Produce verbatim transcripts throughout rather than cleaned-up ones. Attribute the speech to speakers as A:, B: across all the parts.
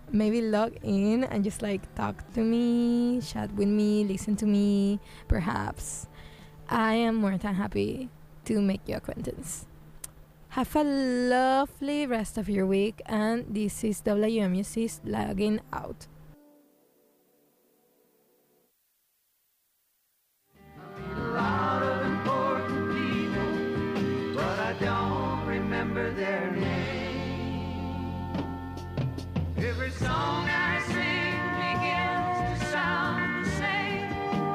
A: maybe log in and just like talk to me, chat with me, listen to me, perhaps. I am more than happy to make your acquaintance. Have a lovely rest of your week, and this is W M U C's logging out.
B: A lot of important people, but I don't remember their name. Every song I sing begins to sound the same.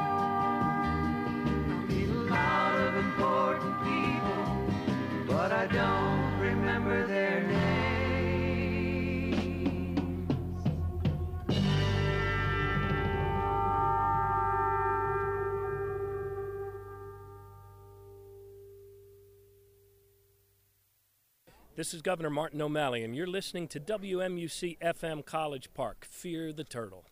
B: I meet a lot of important people, but I don't remember their names.
C: This is Governor Martin O'Malley, and you're listening to W M U C F M College Park, Fear the Turtle.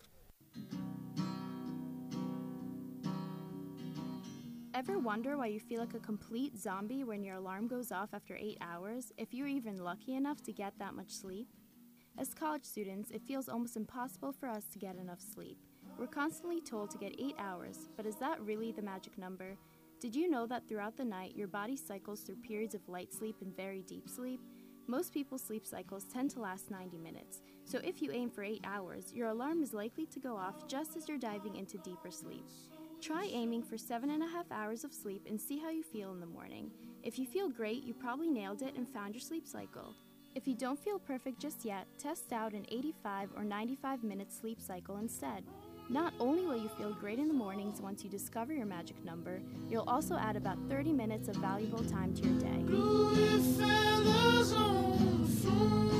D: Ever wonder why you feel like a complete zombie when your alarm goes off after eight hours, if you're even lucky enough to get that much sleep? As college students, it feels almost impossible for us to get enough sleep. We're constantly told to get eight hours, but is that really the magic number? Did you know that throughout the night, your body cycles through periods of light sleep and very deep sleep? Most people's sleep cycles tend to last ninety minutes, so if you aim for eight hours, your alarm is likely to go off just as you're diving into deeper sleep. Try aiming for seven and a half hours of sleep and see how you feel in the morning. If you feel great, you probably nailed it and found your sleep cycle. If you don't feel perfect just yet, test out an eighty-five or ninety-five minute sleep cycle instead. Not only will you feel great in the mornings once you discover your magic number, you'll also add about thirty minutes of valuable time to your day.
B: Blue feathers on the floor.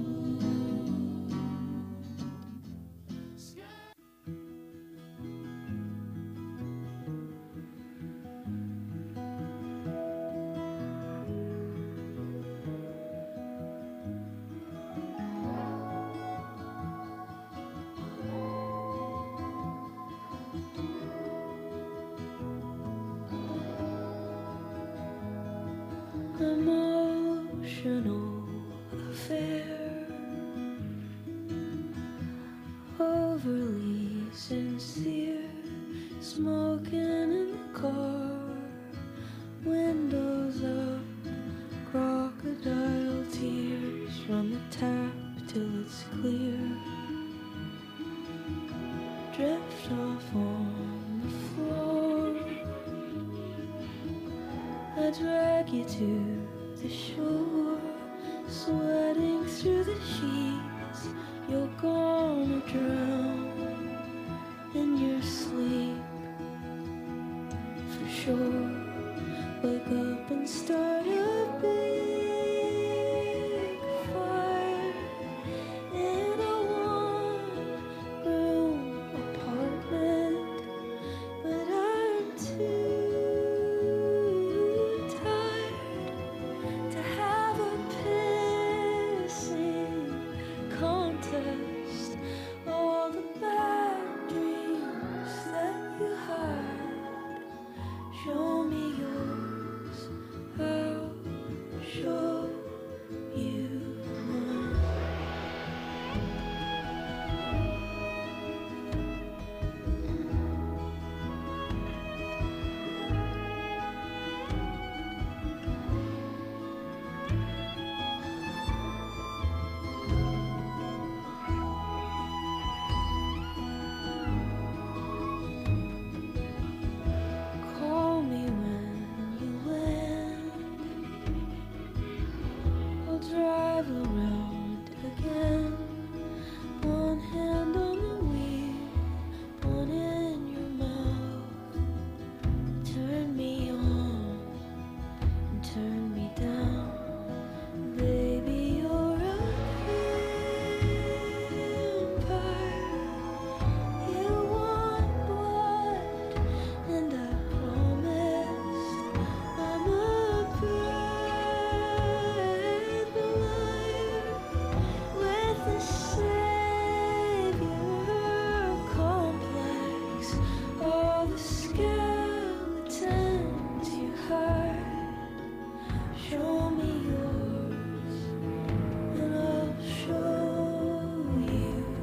B: Emotional affair, overly sincere, smoking in the car, windows up, crocodile tears from the tap till it's clear, drift off on the floor, I drag you to the shore, sweating through the sheets, you're gonna drown in your sleep, for sure. Wake up and start a big fire in a one-room apartment, but I'm too tired to have a pissing contest. All the bad dreams that you had, show me yours, I'll show you mine. Call me when you land, I'll drive around again, one hand on the wheel, one in your mouth. Turn me on and turn me down, baby, you're a vampire. You want blood, and I promised I'm a brave liar with a savior complex. All the skeletons you hide, show me yours, and I'll show you mine.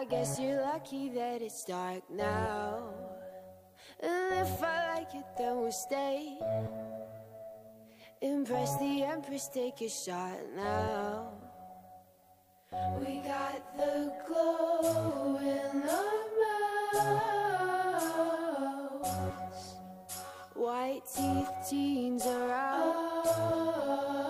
E: guess you're lucky that it's dark now. And if I like it, then we'll stay. Impress the Empress, take a shot now. We got the glow in our mouths. White teeth, teens are out.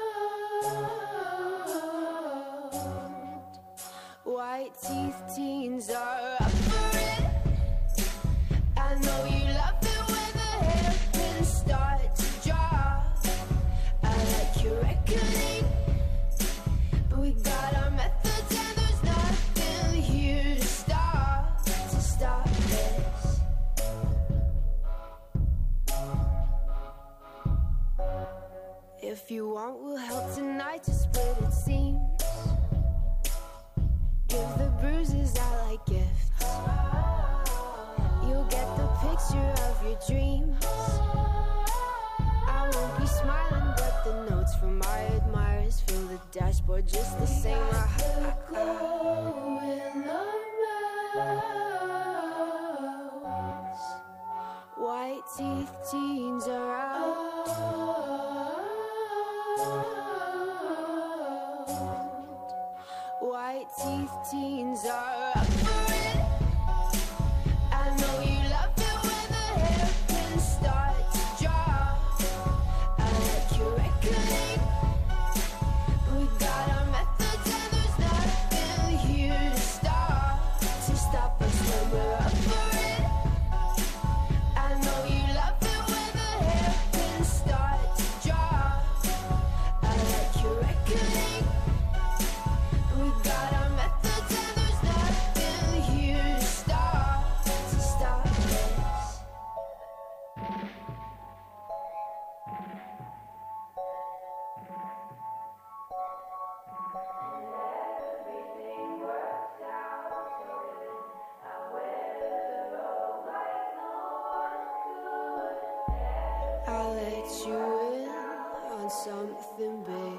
E: White teeth, teens are up for it. I know you love it when the hairpins start to drop. I like your reckoning, but we got our methods and there's nothing here to stop, to stop this. If you want, we'll help tonight to split it seems. Give the bruises out like gifts. You'll get the picture of your dreams. I won't be smiling, but the notes from my admirers fill the dashboard just the same. We got the glow in our mouths. White teeth, teens are out. White teeth, teens are up for it. I know you love it when the hairpins start to drop. I like your reckoning, but we got our methods and there's nothing here to stop, to stop us when we're up for it. I know you love it when the hairpins start to drop. I like your reckoning. We got our methods and there's nothing here to stop, to stop this. I'll let you in on something big.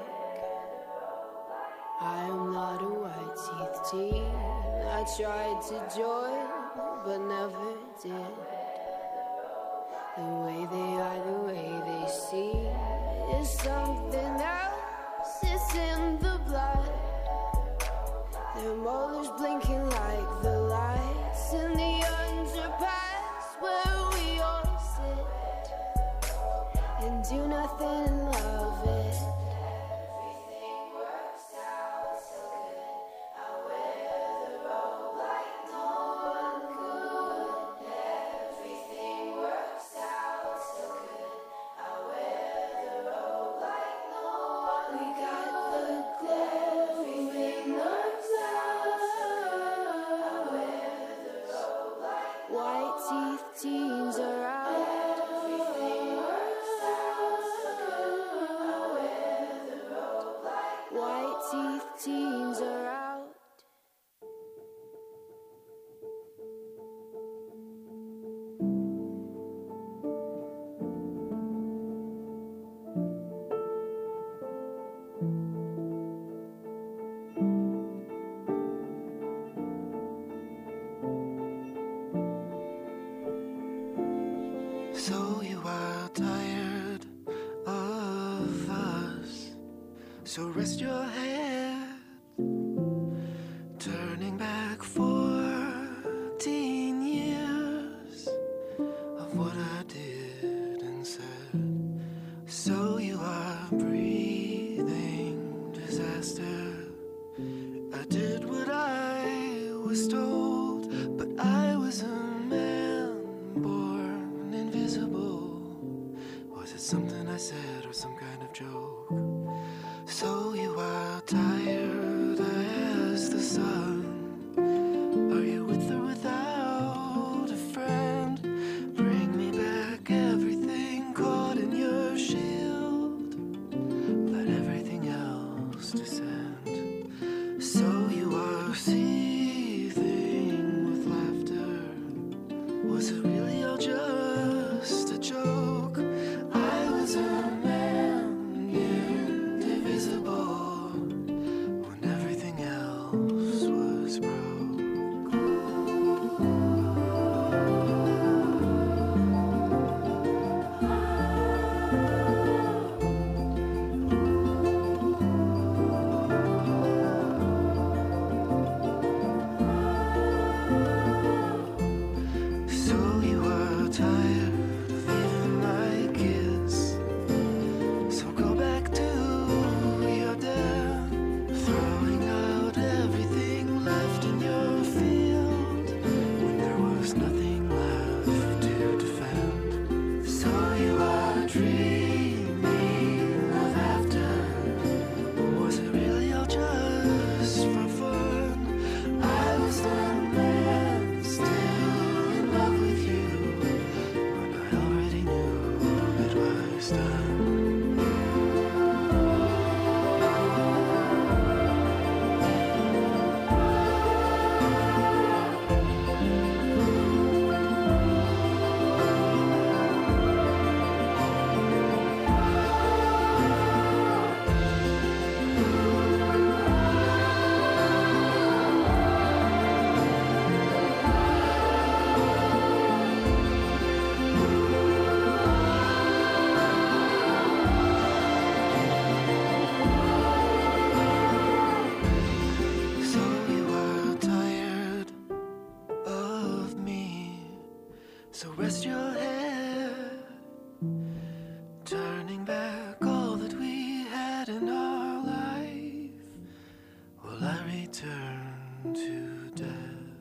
E: I am not a white teeth teen. I tried to join, but never did. The way they are, the way they see is something else. It's in the blood. Their molars blinking like the lights in the underpass where we all sit and do nothing and love it. White teeth, teens are out. White teeth, teens are out.
F: So you are tired of us. So rest your head, turning back fourteen years of what I did and said. So you are breathing disaster. I did what I was told, but I was a man born invisible. Was it something I said or some kind of joke? So you are tired as the sun. Are you with or without a friend? Bring me back everything caught in your shield. Let everything else descend. So you are seething with laughter. Was it really all just a joke? I was a man indivisible. So rest your head, turning back all that we had in our life, while I return to death.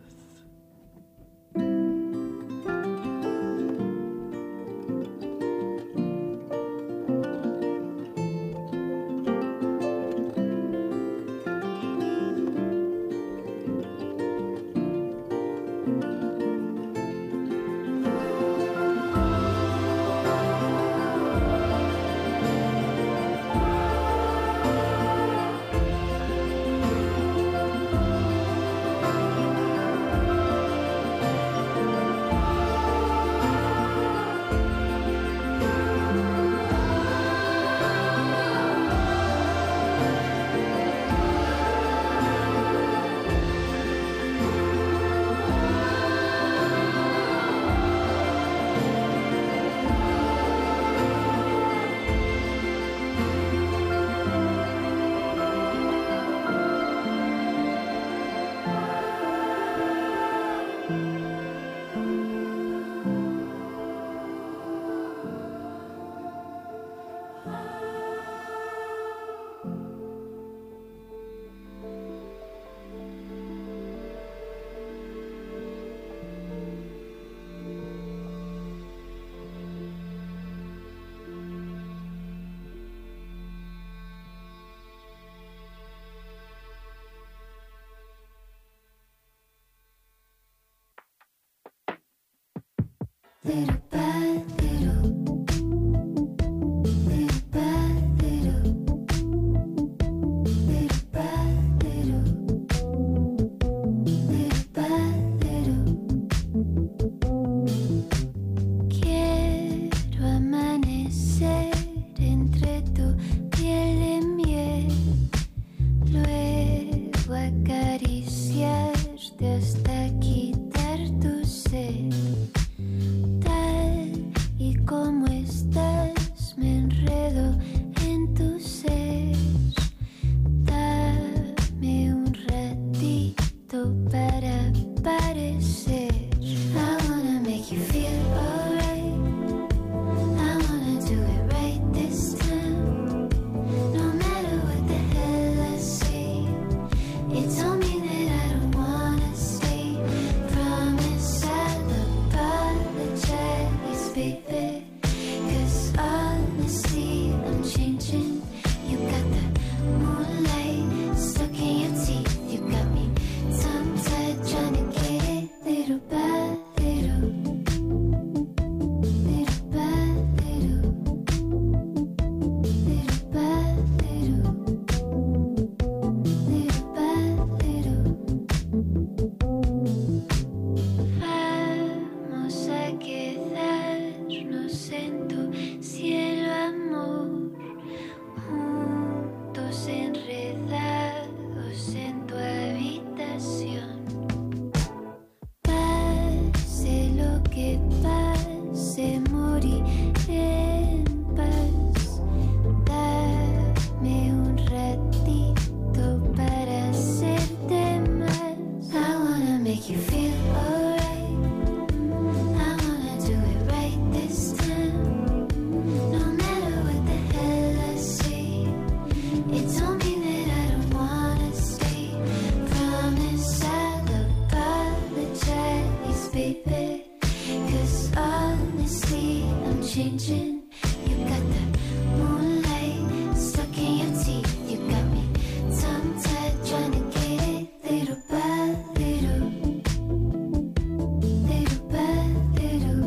E: Little by little, little by little, little by little, little by little. Quiero amanecer entre tu piel y miel, luego acariciarte hasta quitar tu sed. ¿Cómo estás? Me enredo en tu ser. Dame un ratito para aparecer. I wanna make you feel alright. I wanna do it right this time. No matter what the hell I say, it don't mean that I don't wanna stay. Promise I'll apologize, baby. Honestly, I'm changing. You got the moonlight stuck in your teeth. You got me tongue-tied, trying to get it little by little, little by little, little by little, little by little. Vamos a quedarnos en tu cielo, amor, juntos enredados en tu habitación. Pase lo que pase, moriré en paz. Dame un ratito para hacerte más. I wanna make you feel alright. I wanna do it right this time. No matter what the hell I say, it don't mean that I don't wanna stay. Promise I'll apologize, baby. Cause honestly, I'm changing. You got the moonlight stuck in your teeth. You got me tongue-tied, trying to get it little by little, little by little,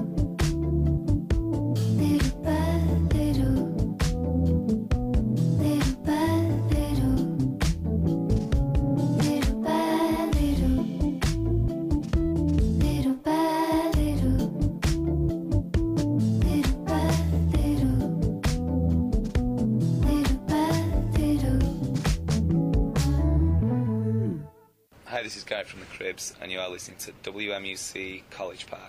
E: little by little, little by little, little by little, little by little, little by little, little by little.
G: Hi, this is Guy from the Cribs, and you are listening to W M U C College Park.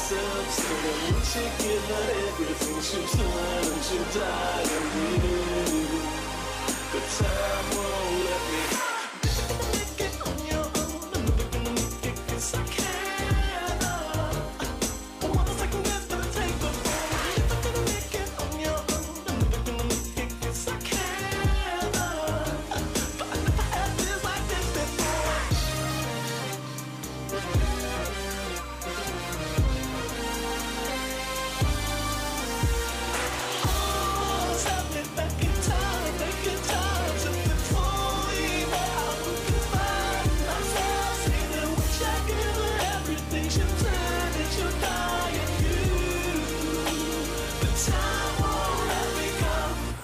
H: myself, saying we should give her everything she's learned, she'll die and you. But time won't let me. Make it on your own, I'm never gonna make it 'cause I can't. I want a second guess, but I take the phone. If I'm gonna make it on your own, I'm never gonna make it 'cause I can't. But I never had this like this before. Oh, tell me back in time, back in time to before we met. We could find ourselves in a wish I give her everything. She'll turn and she'll die and you. The time won't let me go.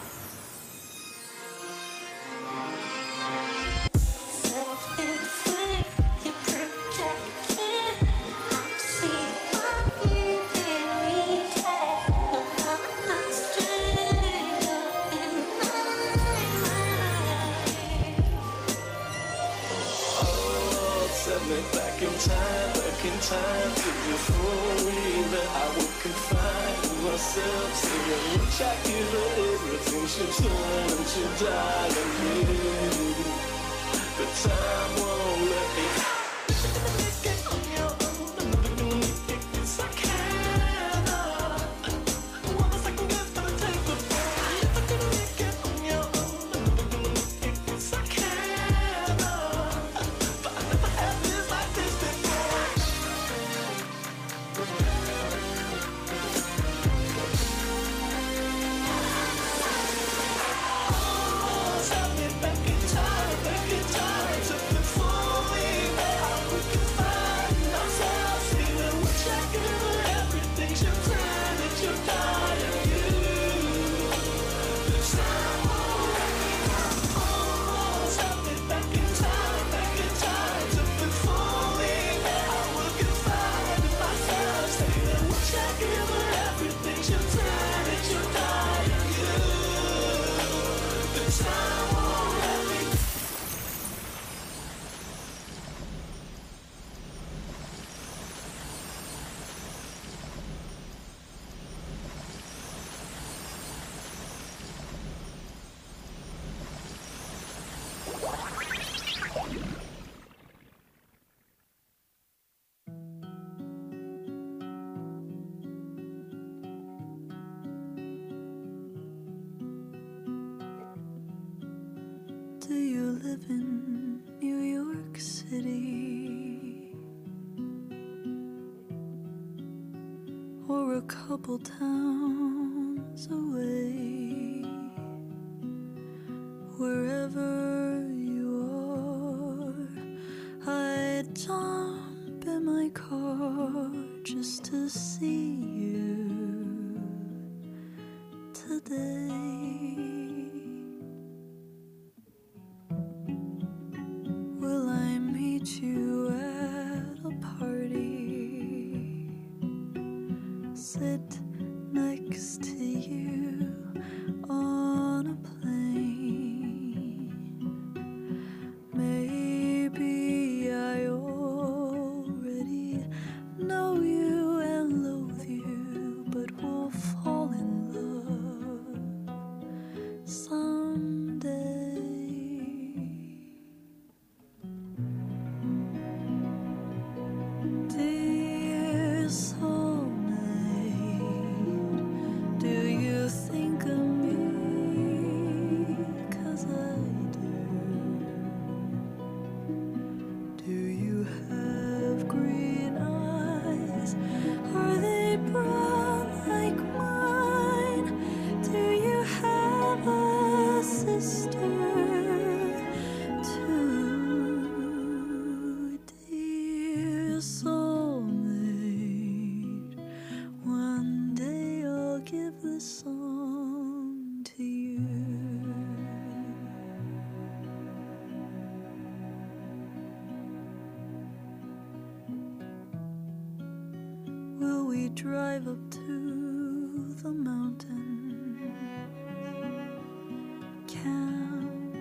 H: Oh, send me back in time, back in time to before we met. I would confine myself, saying wish I give her everything. She'll turn and she'll die and you. But time won't let me. Make it on your own, I'm never gonna make it 'cause I can't. I want a second guess, but I take the phone. If I'm gonna make it on your own, I'm never gonna make it 'cause I can't. But I never had this like this before. Oh, tell me back in time, back in time to before we met. We could find ourselves in a wish I give her everything. She'll turn and she'll die and you. The time won't let me go. Oh, tell me back in time, back in time to before we met. We could find ourselves in a wish I give her everything. She'll turn and she'll die and you. The time won't let me go.
I: Do you live in New York City? Or a couple towns away? Wherever you are, I'd jump in my car just to see you today. Will I meet you at a party? Sit next to you on a plane? Maybe I already know you and loathe you, but we'll fall in love someday. Dear soulmate, do you think of me? 'Cause I do. Do you have green eyes? Are they brown like mine? Do you have a sister too? Dear soulmate, one day I'll give this song to you. Will we drive up to the mountain? Camp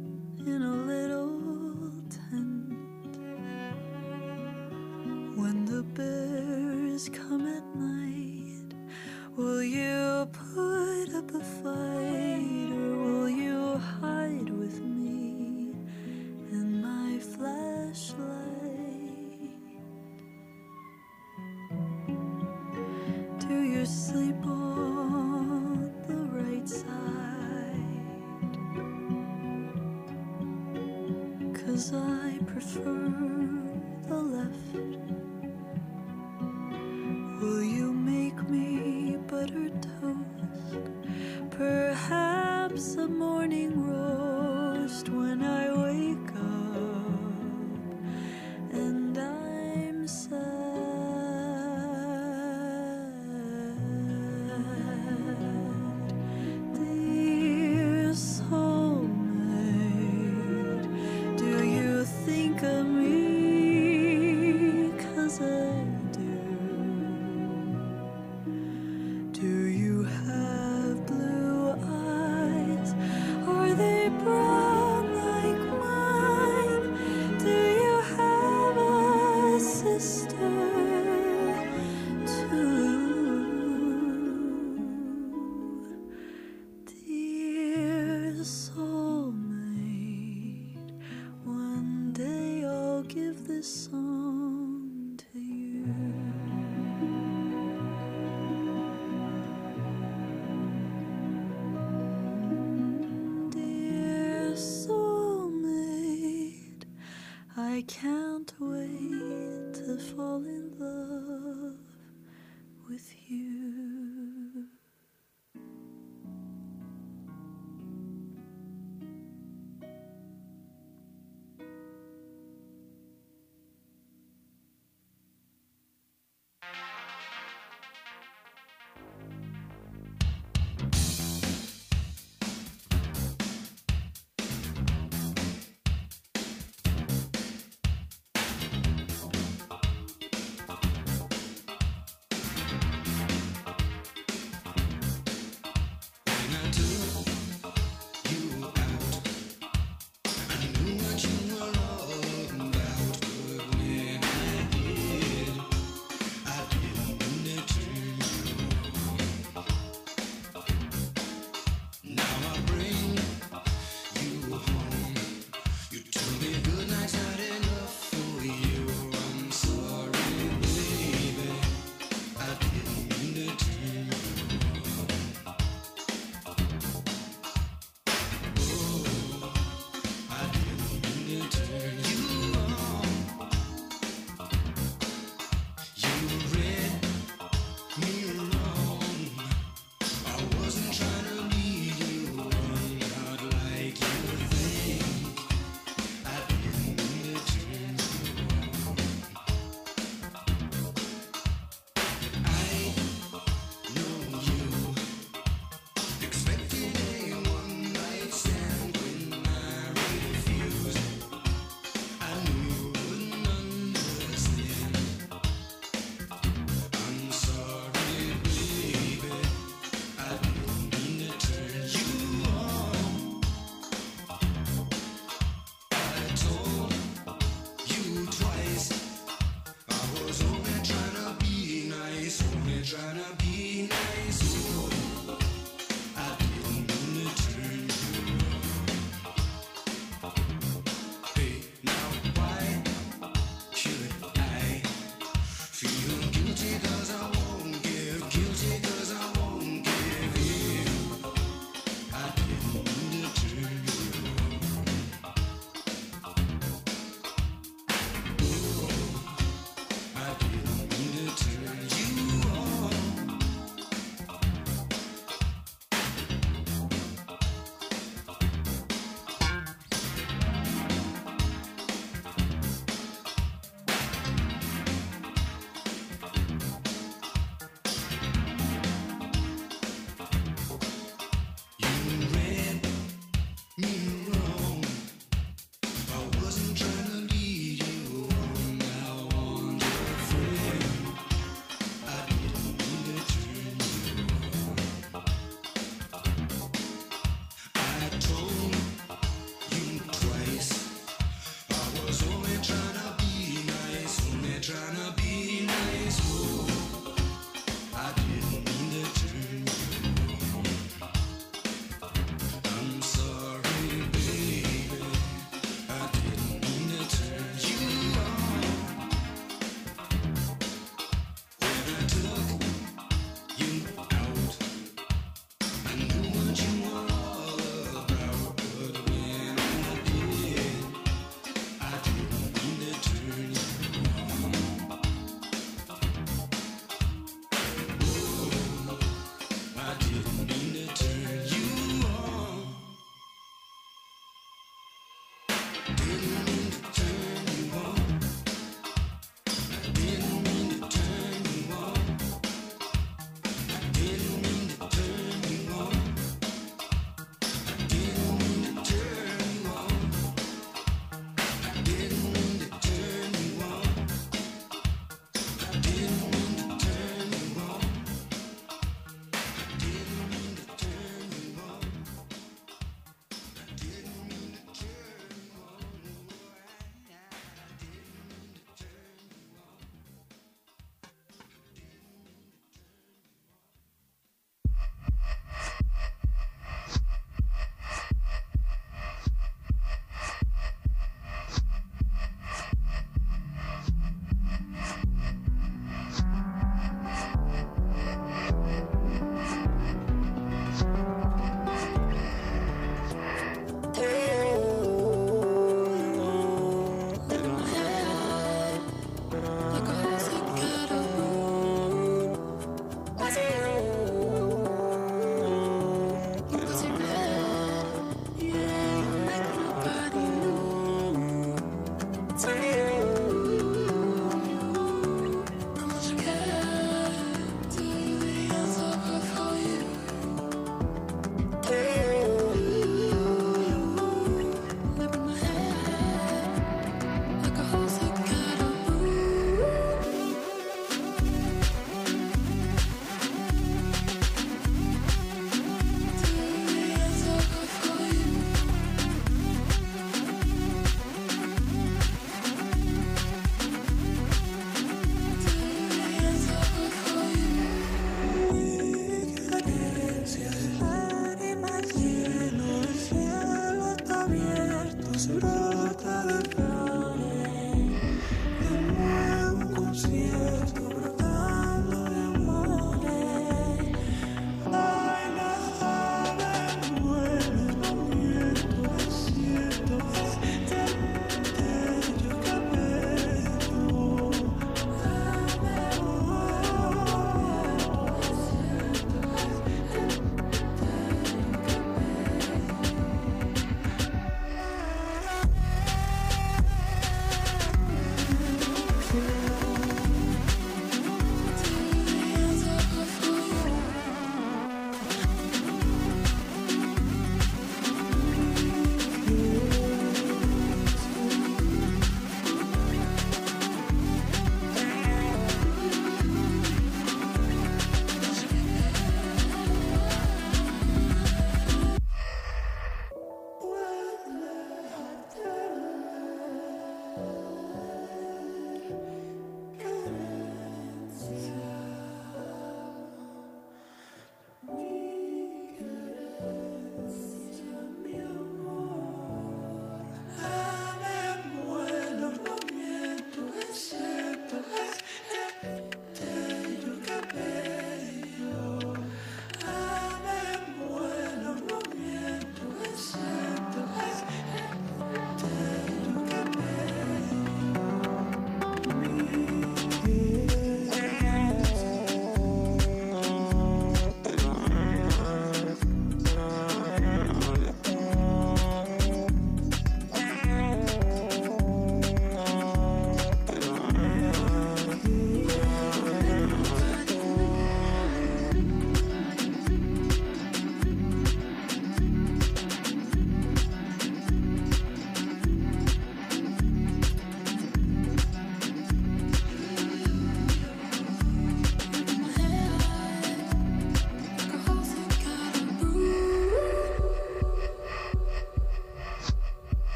I: in a little tent when the bears come at night, will you put up a fight, or will you hide with me and my flashlight? Do you sleep on the right side? 'Cause I prefer the left. Will you make me buttered toast? Perhaps a morning roast when I wake up and I'm sad. Dear soulmate, do you think of me? 'Cause I do. Do you have blue eyes? Are they brown like mine? Do you have a sister too? Dear soulmate, one day I'll give this song to you. Dear soulmate, I can't wait to fall in love with you.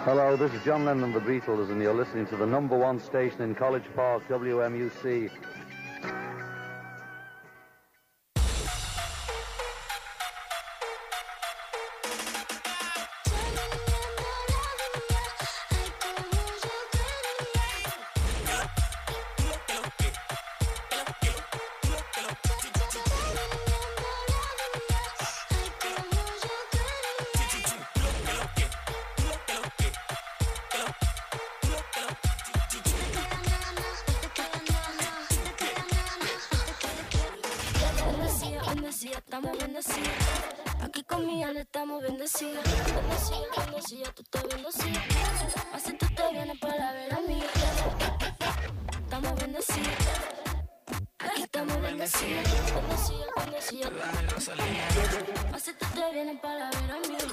J: Hello, this is John Lennon of the Beatles, and you're listening to the number one station in College Park, W M U C.
K: Estamos bendecidos, aquí con mi alma estamos bendecidos. Bendecidos, bendecidos, tú estás bendecido. Así tú te vienes para ver a mí. Estamos bendecidos, aquí estamos bendecidos. Bendecidos, bendecidos, así tú te vienes para ver a mí.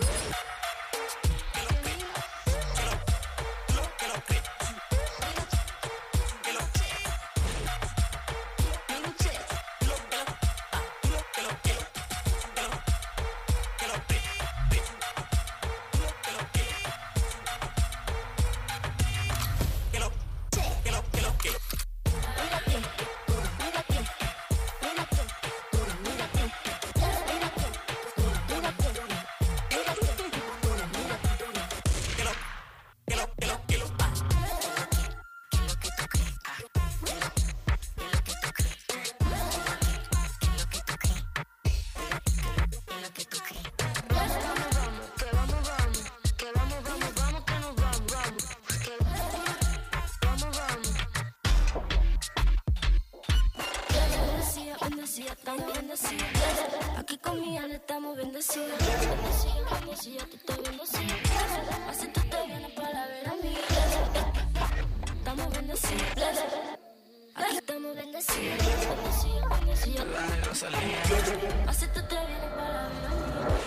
K: Estamos bendecidos, aquí con mi alma estamos bendecidos. Bendecidos, bendecidos, tú estás bendecido. Así tú te vienes para ver a mí. Estamos bendecidos, aquí estamos bendecidos. Bendecidos, bendecidos, así tú te vienes para ver a mí.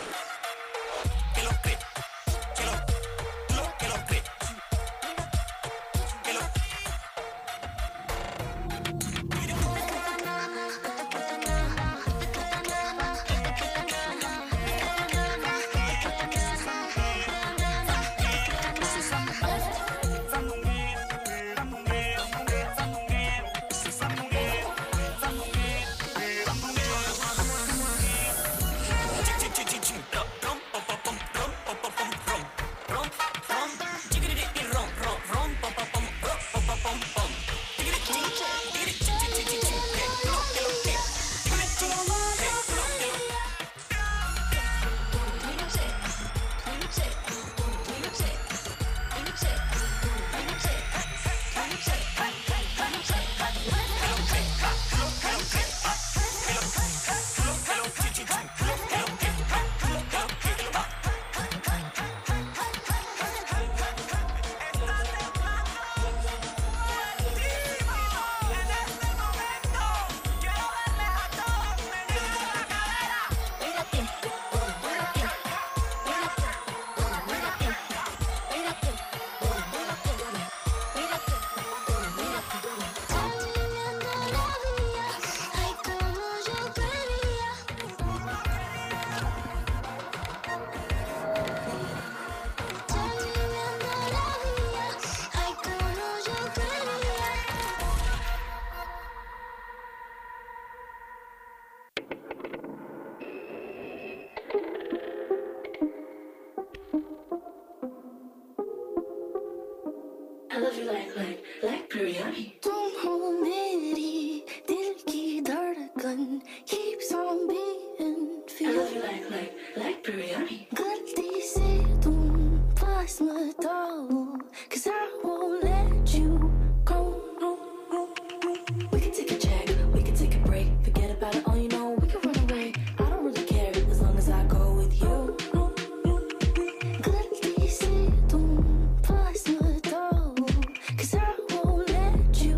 L: I love you like, like, like biryani. तुम मेरी दिल की धड़कन keeps on beating. I love you like, like, like biryani. गलती से तुम पास मत आओ, 'cause I won't let you go. We can take a check, we can take a break, forget about it all, you know, we can run away. I don't really care as long as I go with you. गलती से तुम पास मत आओ, 'cause I won't let you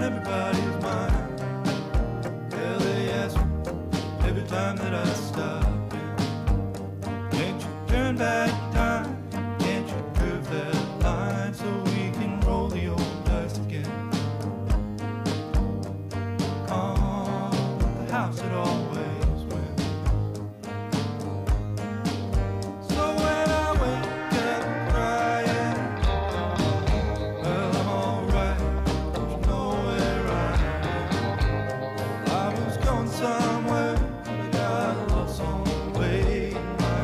F: on everybody's mind. Yeah, they ask me every time that I stop. Can't you turn back time? Can't you curve that line so we can roll the old dice again? On the house that always wins. So when I wake up crying, well, I'm alright, don't you know where I am? I was going somewhere, but got lost on the way.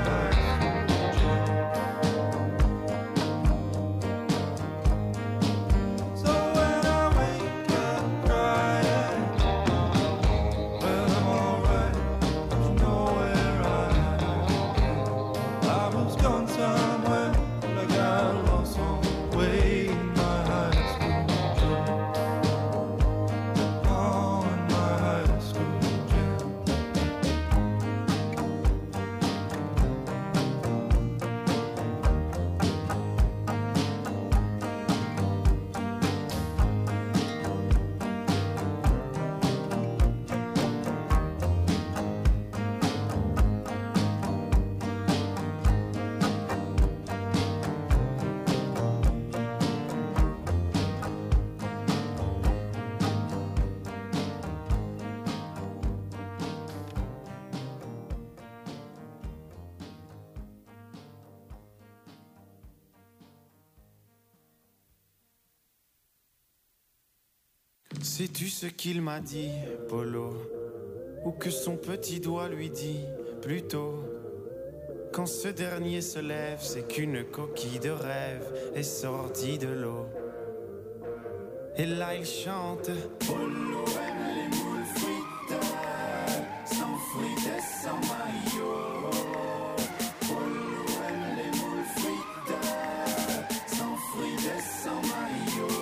M: Sais-tu ce qu'il m'a dit, Polo? Ou que son petit doigt lui dit, plutôt? Quand ce dernier se lève, c'est qu'une coquille de rêve est sortie de l'eau. Et là il chante: Polo aime les moules frites, sans frites et sans maillot. Polo aime les moules frites, sans frites et sans maillot.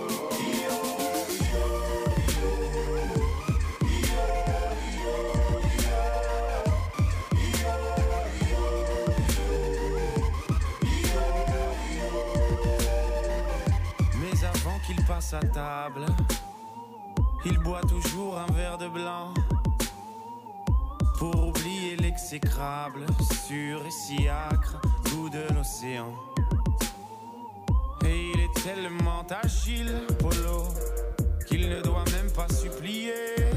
M: Qu'il passe à table, il boit toujours un verre de blanc pour oublier l'exécrable, sûr et si âcre goût de l'océan. Et il est tellement agile, Polo, qu'il ne doit même pas supplier.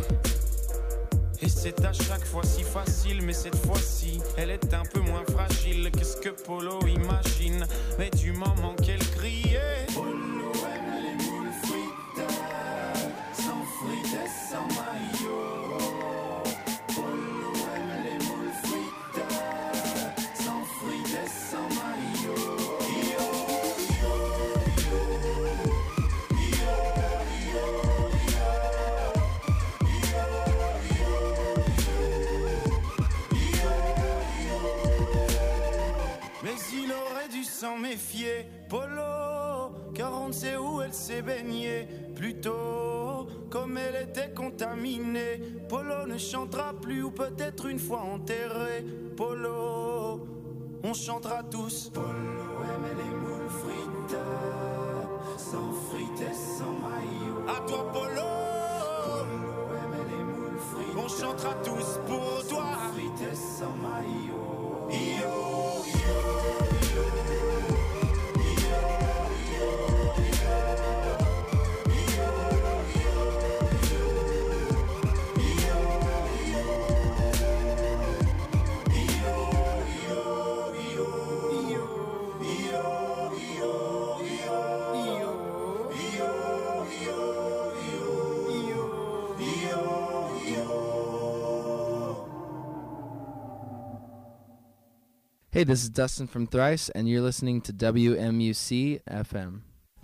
M: Et c'est à chaque fois si facile, mais cette fois-ci, elle est un peu moins fragile que ce que Polo imagine. Mais du moment qu'elle criait, Polo aime les moules frites, sans frites et sans maillot. Polo aime les moules frites, sans frites et sans maillot. Mais il aurait dû s'en méfier, Polo, car on ne sait où elle s'est baignée. Plutôt, comme elle était contaminée, Polo ne chantera plus, ou peut-être une fois enterré. Polo, on chantera tous. Polo aime les moules frites, sans frites et sans maillot. À toi, Polo. Polo aime les moules frites, on chantera tous pour toi. Sans frites et sans maillot. Yo, yo,
N: Hey, this is Dustin from Thrice, and you're listening to W M U C F M.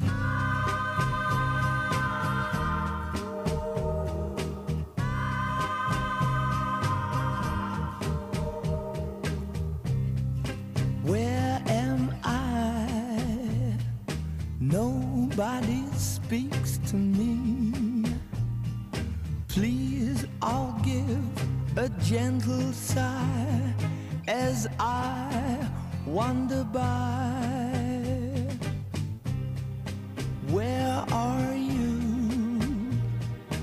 O: Where am I? Nobody speaks to me. Please, I'll give a gentle sigh as I wander by. Where are you?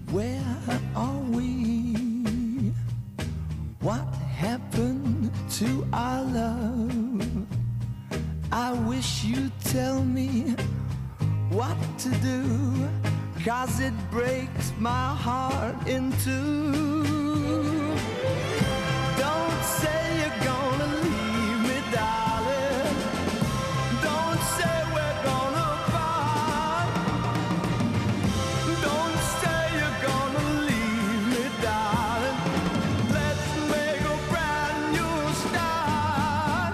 O: Where are we? What happened to our love? I wish you'd tell me what to do, 'cause it breaks my heart in two. Don't say you're gonna leave me, darling. Don't say we're gonna part. Don't say you're gonna leave me, darling. Let's make a brand new start.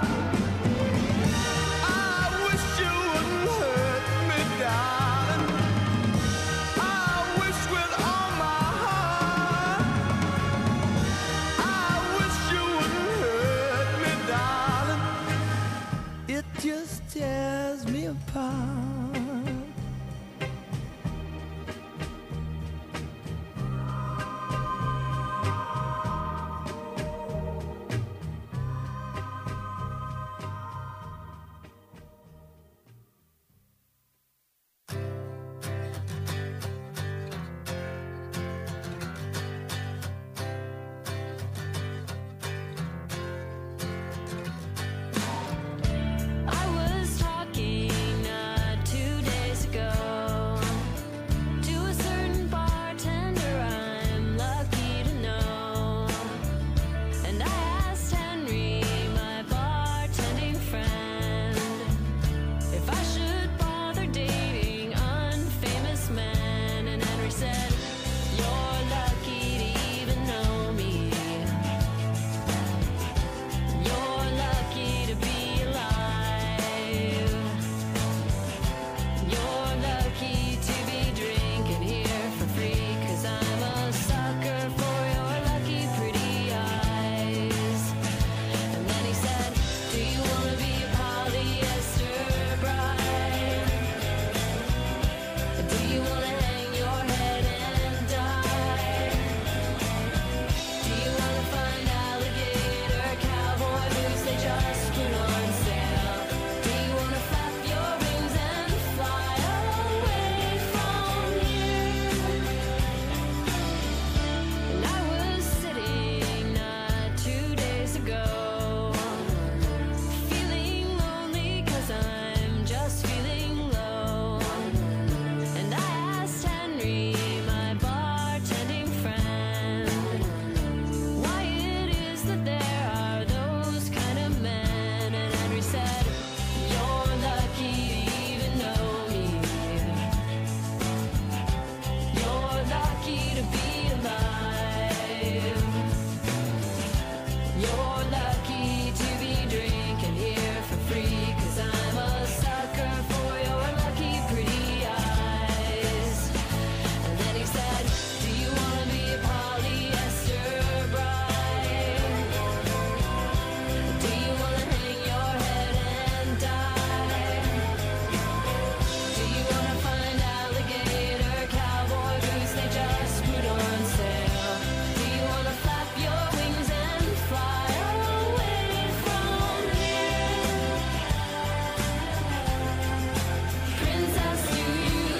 O: I wish you wouldn't hurt me, darling. I wish with all my heart. I wish you wouldn't hurt me, darling. It just tears me apart.